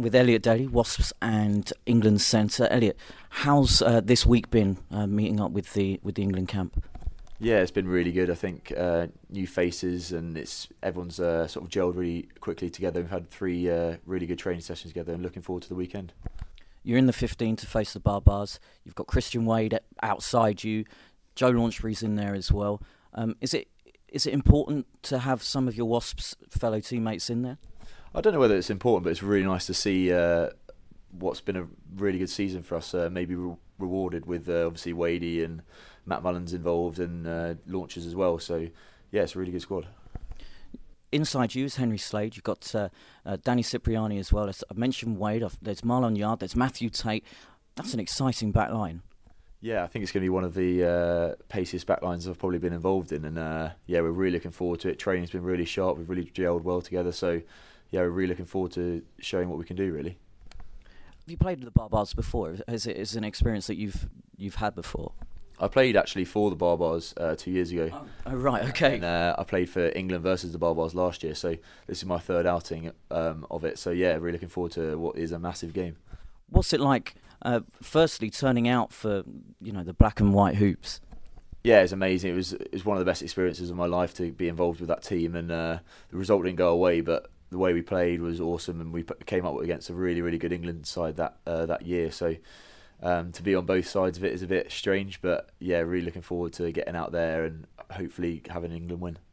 with Elliot Daly, Wasps and England centre. Elliot, how's this week been meeting up with the England camp? Yeah, it's been really good. I think new faces and everyone's sort of gelled really quickly together. We've had 3 really good training sessions together and looking forward to the weekend. You're in the 15 to face the Barbars. You've got Christian Wade outside you. Joe Launchbury's in there as well. Is it important to have some of your Wasps fellow teammates in there? I don't know whether it's important, but it's really nice to see what's been a really good season for us maybe rewarded with obviously Wadey and Matt Mullins involved and launches as well. So, yeah, it's a really good squad. Inside you is Henry Slade. You've got Danny Cipriani as well. As I mentioned Wade. There's Marlon Yard. There's Matthew Tate. That's an exciting back line. Yeah, I think it's going to be one of the paciest backlines I've probably been involved in. And, yeah, we're really looking forward to it. Training's been really sharp. We've really gelled well together. So, yeah, we're really looking forward to showing what we can do, really. Have you played with the Barbars before? Is it an experience that you've had before? I played actually for the Barbars 2 years ago. Oh, right, okay. And I played for England versus the Barbars last year, so this is my 3rd outing of it. So yeah, really looking forward to what is a massive game. What's it like, firstly, turning out for the black and white hoops? Yeah, it's amazing. It was one of the best experiences of my life to be involved with that team, and the result didn't go away, but the way we played was awesome, and we came up against a really, really good England side that year. So. To be on both sides of it is a bit strange, but yeah, really looking forward to getting out there and hopefully having an England win.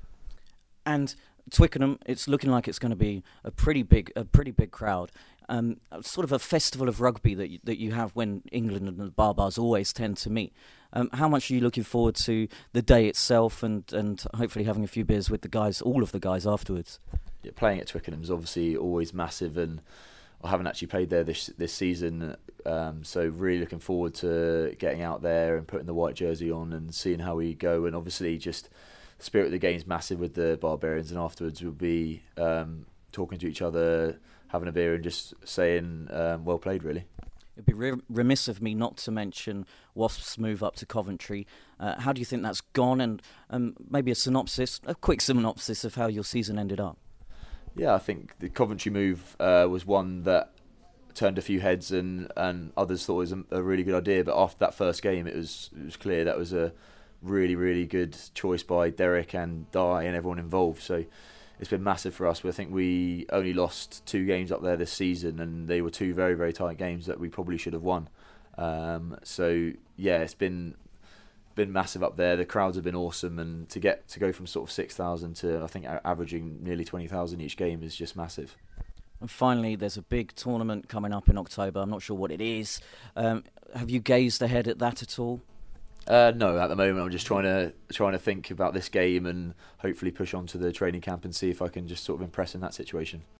And Twickenham, it's looking like it's going to be a pretty big crowd. Sort of a festival of rugby that you have when England and the Barbars always tend to meet. How much are you looking forward to the day itself and hopefully having a few beers with the guys, all of the guys afterwards? Yeah, playing at Twickenham is obviously always massive, and I haven't actually played there this season, so really looking forward to getting out there and putting the white jersey on and seeing how we go. And obviously just the spirit of the game's massive with the Barbarians, and afterwards we'll be talking to each other, having a beer and just saying well played, really. It'd be remiss of me not to mention Wasps' move up to Coventry. How do you think that's gone? And maybe a quick synopsis of how your season ended up. Yeah, I think the Coventry move was one that turned a few heads and others thought it was a really good idea. But after that first game, it was clear that was a really, really good choice by Derek and Di and everyone involved. So it's been massive for us. I think we only lost 2 games up there this season, and they were 2 very, very tight games that we probably should have won. So yeah, it's been massive up there. The crowds have been awesome, and to go from sort of 6,000 to I think averaging nearly 20,000 each game is just massive. And finally, there's a big tournament coming up in October. I'm not sure what it is. Have you gazed ahead at that at all? No, at the moment I'm just trying to think about this game and hopefully push on to the training camp and see if I can just sort of impress in that situation.